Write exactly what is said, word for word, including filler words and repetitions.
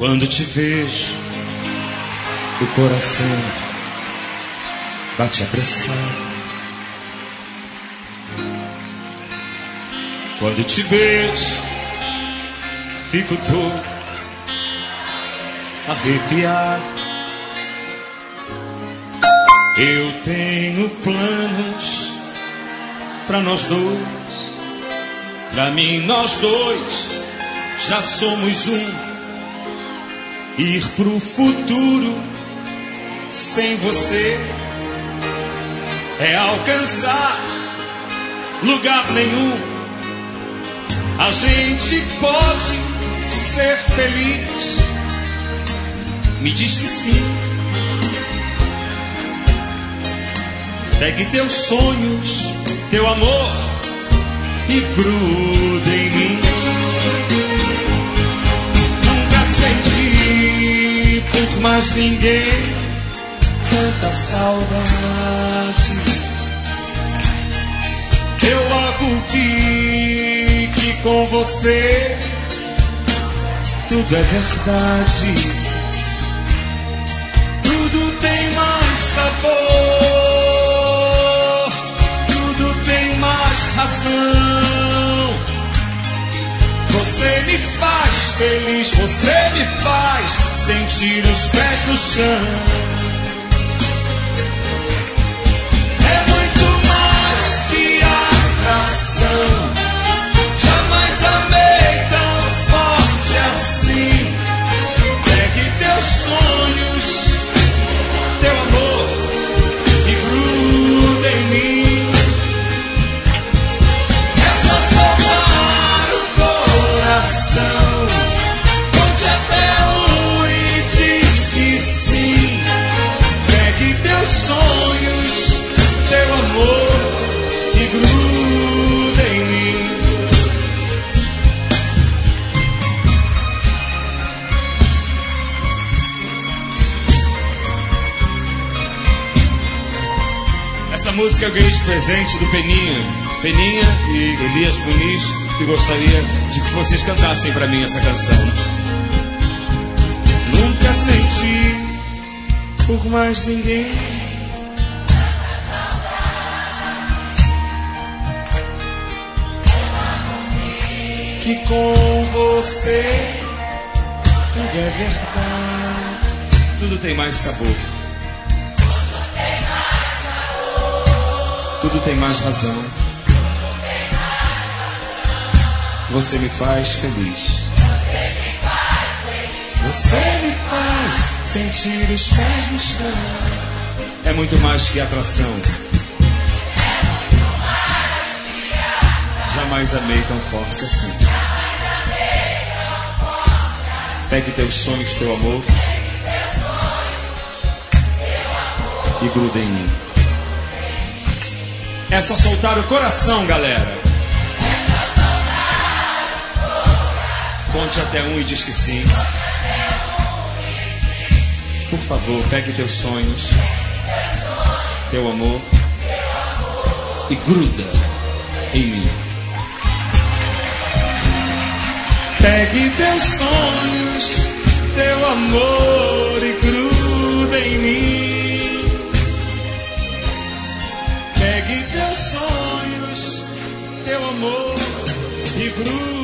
Quando te vejo, o coração bate apressado. Quando te beijo, fico todo arrepiado. Eu tenho planos pra nós dois. Pra mim nós dois já somos um. Ir pro futuro sem você é alcançar lugar nenhum. A gente pode ser feliz. Me diz que sim. Pegue teus sonhos, teu amor e gruda em mim. Nunca senti por mais ninguém tanta saudade. Eu logo vi que com você tudo é verdade. Tudo tem mais sabor, tudo tem mais razão. Você me faz feliz, você me faz sentir os pés no chão. É muito mais que atração. Jamais amei tão forte assim. Pegue teus sonhos, teu amor e gruda em mim. É só soltar o coração. Conte até um e diz que sim. Pegue teus sonhos, teu amor e gruda em mim. Essa música eu ganhei de presente do Peninha. Peninha e Elias Muniz, que gostaria de que vocês cantassem pra mim essa canção. Nunca senti por mais ninguém que com você tudo é verdade. Tudo tem mais sabor. Tudo tem mais razão. Você me faz feliz. Você me faz sentir os pés no chão. É muito mais que atração. Jamais amei tão forte assim. Pegue teus sonhos, teu amor e gruda em mim. É só soltar o coração, galera. Conte até um e diz que sim. Por favor, pegue teus sonhos, teu amor e gruda em mim. Pegue teus sonhos, teu amor e gruda em mim. Pegue teus sonhos, teu amor e gruda.